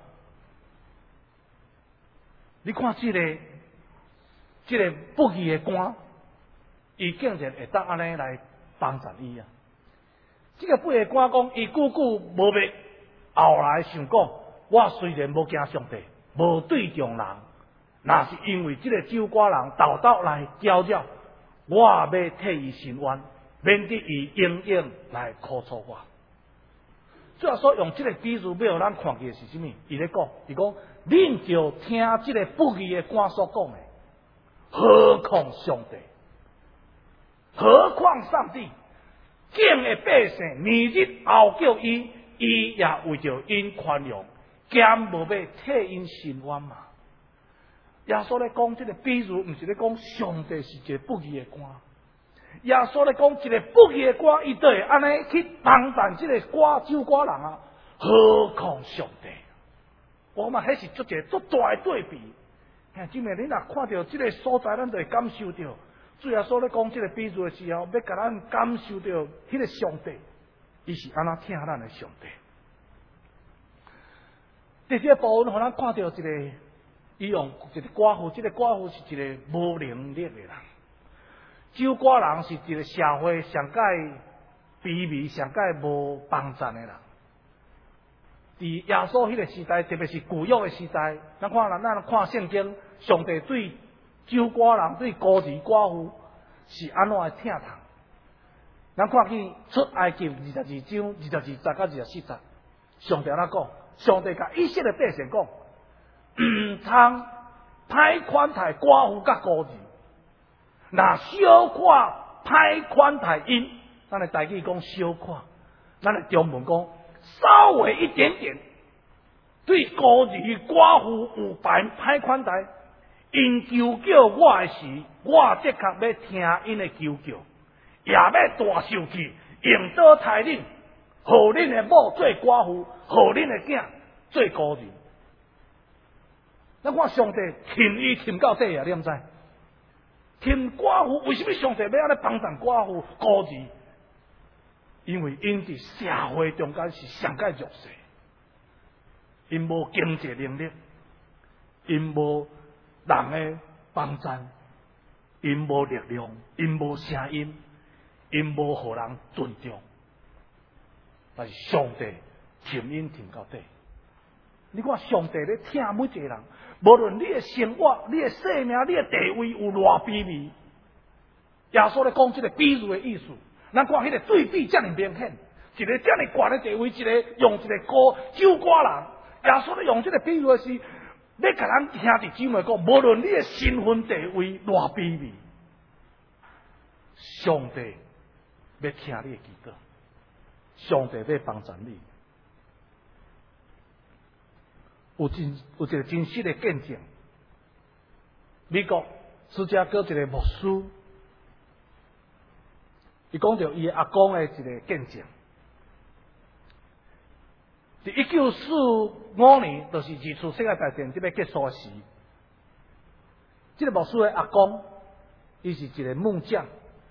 E: 你看这个不义的官，伊竟然会当安尼来帮助伊啊！这个不义的官讲，伊久久无灭，后来想讲，我虽然无惊上帝，无对重人，那是因为这个酒寡人斗来搅扰。我要替伊伸冤，免得伊应来苦楚我。主要说用这个比喻，要互咱看见是什么？伊咧讲，伊讲，恁就听这个不义的官所讲的，何况上帝，何况上帝，敬的百姓，年日后叫伊，伊也为着因宽容，兼无要替因伸冤嘛。耶稣咧讲这个比喻，毋是咧讲上帝是一个不义的官。耶稣咧讲一个不义的官，伊就会安尼去帮助这个酒寡人啊，何况上帝？我嘛，迄是足大的对比。今日你若看到这个所在，咱就会感受到，主耶稣咧讲这个比喻的时候，要甲咱感受到迄个上帝，伊是安怎听咱的上帝。第二个部分，互咱看到一个。伊用一个寡妇，这个寡妇是一个无能力的人。酒寡人是一个社会上界卑微、上界无帮助的人。伫耶稣迄个时代，特别是旧约的时代，咱看圣经，上帝对酒寡人、对孤儿寡妇是安怎的疼痛。咱看见出埃及22章22节到24节，上帝安怎讲？上帝甲以色列百姓讲。唔通歹款待寡妇甲孤儿，若小可歹款待因，咱的台语讲小看，咱的中文讲稍微一点点，对孤儿寡妇有歹款待，因求叫我的时，我的确要听因的求救，也要大受气，用刀杀恁，互恁的某做寡妇，互恁的囝做孤儿。咱看上帝听伊听到底啊，你毋知？听寡妇，为什么上帝要安尼帮助寡妇孤儿？因为因伫社会中间是上界弱势，因无经济能力，因无人的帮衬，因无力量，因无声音，因无互人尊重。但是上帝听因听到底。你看上帝咧听每一个人，无论你的生活、你的生命、你的地位有偌卑微，耶稣咧讲这个比喻的意思，咱看迄个对比遮尔明显，一个遮尔悬的地位，一个用一个歌酒歌人，耶稣咧用这个比喻的是，要甲咱兄弟姊妹讲，无论你的身份地位偌卑微，上帝要听你的祈祷，上帝要帮助你。有一个真实的见证，美国芝加哥一个牧师，伊讲到伊阿公的一个见证。伫1945年，就是二次世界大战即要结束时，这个牧师的阿公，伊是一个木匠。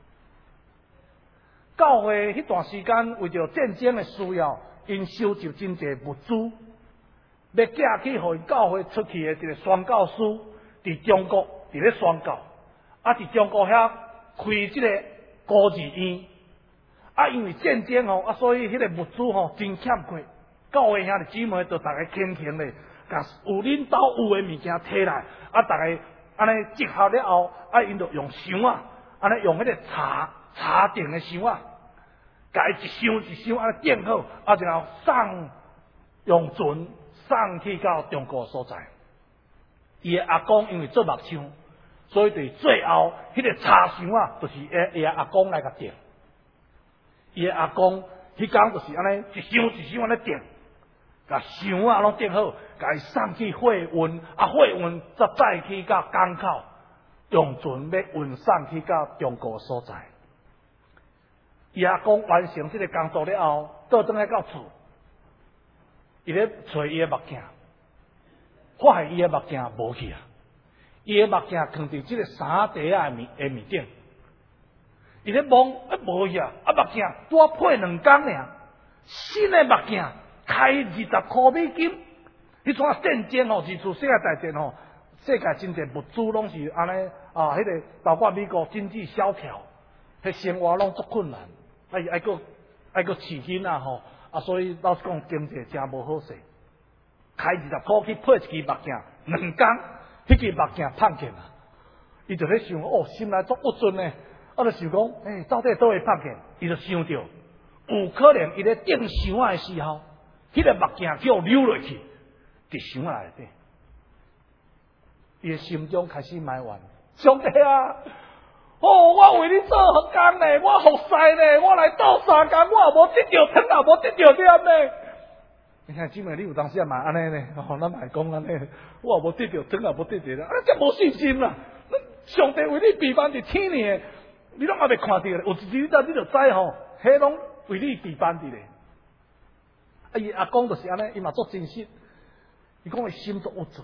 E: 教会迄段时间为着战争的需要，因收集真侪物资。要寄去互因教会出去的一个宣教师，伫中国伫咧宣教，伫中国遐开即个孤儿院，因为战争吼，所以迄个物资吼真欠缺，教会兄弟姊妹就逐个虔诚咧，甲有恁兜有诶物件摕来，逐个安尼集合了后，因就用箱啊，安尼用迄个茶定诶箱啊，甲伊一箱一箱安尼订好，然后用船送去到中国所在。伊的阿公因为做木匠，所以对最后迄个茶箱啊，就是伊阿公来甲订。伊的阿公迄工就是安尼一箱一箱安尼订，甲箱啊拢订好，甲伊送去货运，货运再载去到港口，用船要运送去到中国所在。伊阿公完成这个工作了后，倒转来到厝。伊咧找伊的目镜，发现伊的目镜无去啊！伊的目镜放伫即个衫底啊面顶，伊咧望无去啊！目镜拄配2工尔，新的目镜开20块美金。迄阵战争吼，二次世界大战吼，世界真侪物资拢是安尼迄个包括美国经济萧条，迄生活拢足困难，爱个饲囡仔吼。所以老实讲，经济真无好势。开20块去配一支目镜，2工，迄支目镜胖见啊！伊就咧想，心内足不准呢。就想讲，到底倒会胖见？伊就想到，有可能伊咧顶箱仔的时候，迄个目镜叫溜落去，伫箱仔内底。伊的心中开始埋怨：上帝啊！我为你做工呢，我服侍呢，我来斗3工，我也无得着汤，也无得着点呢。你看，姊妹，你有当时也嘛安尼呢？咱嘛讲安尼，我也无得着汤，也无得着点，这无信心啦！上帝为你备办伫天呢，你拢还未看到咧。有一日你就知吼，迄拢为你备办伫咧。伊阿公就是安尼，伊嘛做真实，伊讲伊心足无准，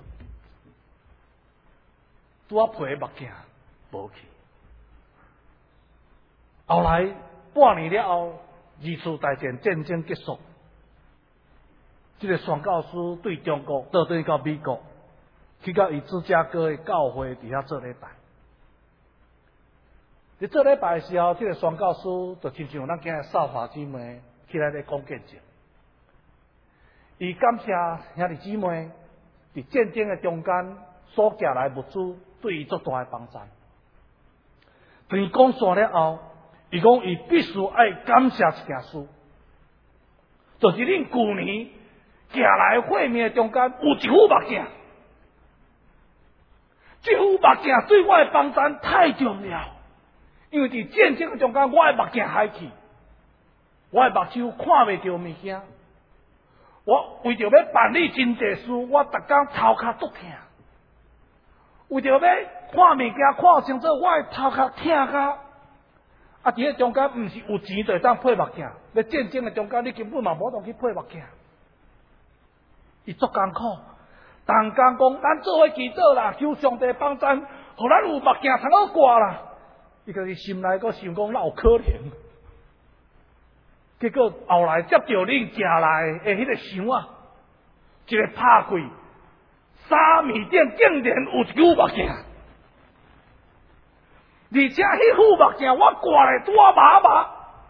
E: 拄配目镜无去。后来半年了后，二次大战战争结束，这个宣教师对中国倒转到美国，去到伊芝加哥的教会底下做礼拜。伫做礼拜的时候，这个宣教师就亲像咱今日少华姊妹起来咧讲见证，伊感谢兄弟姊妹伫战争的中间所寄来物资，对伊足大的帮助。当伊讲煞了后，伊讲伊必须爱感谢一件事，就是恁旧年寄来会面中间有一副目镜，这副目镜对我的帮助太重要， 因为伫战争的中间，我的目镜害去，我的目睭看袂到物件。我为着要办理真济事，我逐工头壳足痛。为着要看物件看清楚，我的头壳痛甲。啊！伫迄中间，毋是有钱就会当配目镜。咧战争的中间，你根本嘛无当去配目镜。伊足艰苦，逐工讲咱做伙祈祷啦，求上帝帮咱，互咱有目镜通好挂啦。伊家己心内阁想讲，哪有可能？结果后来接到恁寄来的迄个箱啊，一个拍开，3米店竟然有一副目镜。而且迄副目镜我挂咧多麻麻，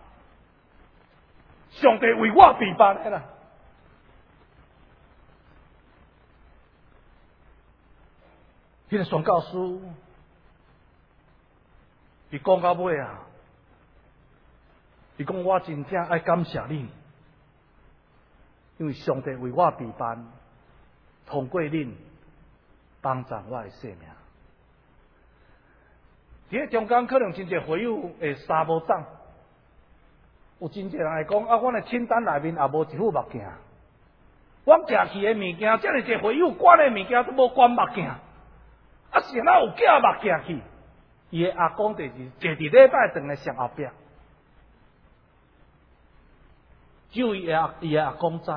E: 上帝为我备办的啦。迄个宣教师，伊讲到尾啊，伊讲我真正爱感谢恁，因为上帝为我备办，通过恁帮助我的生命。伫迄中间可能真侪会友会三无长，有真侪人会讲啊，阮的清单内面也无一副目镜，我寄去的物件，遮尔侪会友管的物件都无管目镜，啊是哪有寄目镜去？伊的阿公就是坐伫礼拜堂的上后壁，只有伊的阿公知，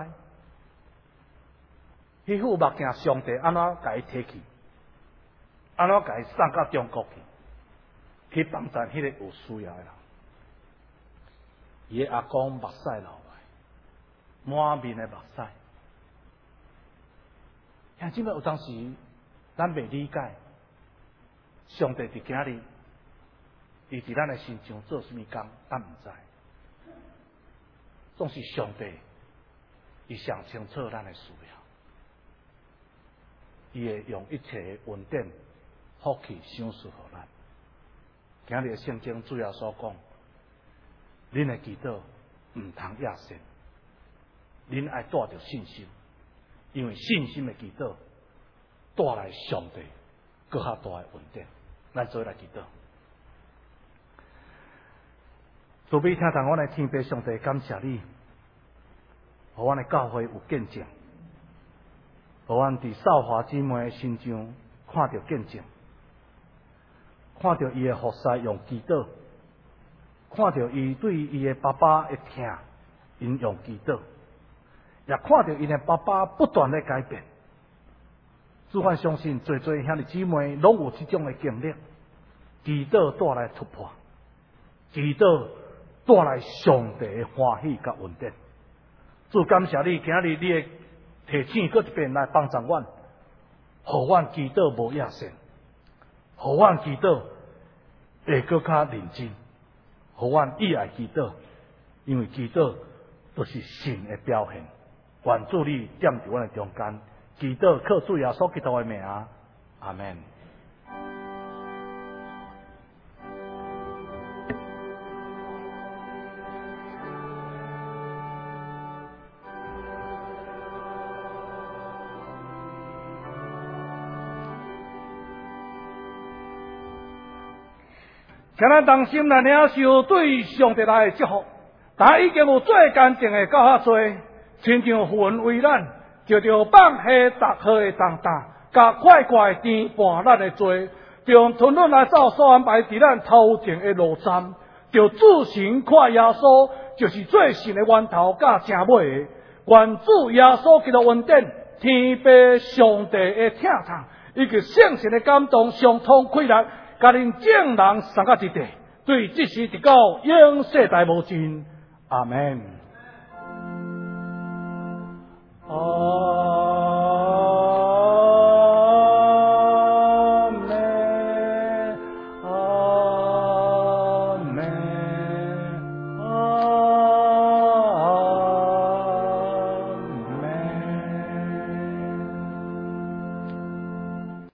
E: 迄副目镜上帝安怎甲伊摕去，安怎甲伊送到中国去？去帮助迄个有需要的人，伊的阿公目屎流来，满面的目屎。兄姊妹，有当时咱袂理解，上帝伫今日，伊伫咱的身上做什么工，咱毋知。总是上帝，伊上清楚咱的需要，伊会用一切的恩典、福气赏赐互咱。今日的圣经主要所讲，恁的祈祷唔通野神，恁爱带着信心，因为信心的祈祷带来上帝更较大的恩典。咱做来祈祷，主必听从阮的天父上帝，感谢你，互阮的教会有见证，互阮伫少华姊妹的身上看到见证。看到伊的服侍用祈祷，看到伊对伊的爸爸的疼，因用祈祷，也看到伊的爸爸不断的改变。主凡相信，最兄弟姊妹拢有这种的经历，祈祷带来突破，祈祷带来上帝的欢喜甲恩典。主感谢你，今日你的提醒搁一遍来帮助阮，互阮祈祷无野神。互阮祈祷会搁较认真，互阮意爱祈祷，因为祈祷就是信的表现。愿主你踮伫阮的中间，祈祷靠主耶稣基督的名，阿门。请咱同心来领受对上帝来的祝福。但已经有最干净的够较多，亲像云为咱，就着放下逐号的重担，甲快快填半咱的罪，用吞论来走所安排伫咱头前的路站，就自行看耶稣，就是最神的源头甲正尾的。愿主耶稣基督恩典，天父上帝的疼痛，以及圣神的感动，相通开力。甲恁正人三个一地，对这时直到永世代无尽，阿门。